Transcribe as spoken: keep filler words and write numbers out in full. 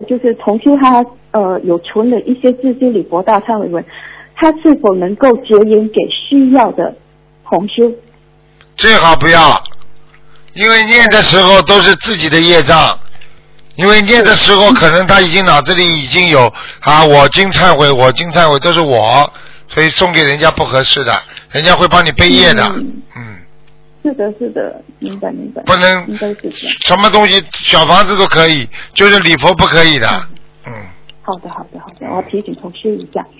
就是同修他呃有存了一些自心礼佛大忏悔文，他是否能够结缘给需要的同修？ 最好不要，因为念的时候都是自己的业障。因为念的时候，可能他已经脑子里已经有啊，我经忏悔，我经忏悔都是我，所以送给人家不合适的，人家会帮你背业的。嗯。嗯是的，是的，明白明白。 不能， 应该是这样。 什么东西小房子都可以，就是礼佛不可以的。嗯。 好的，好的，好的，我要提醒同修一下。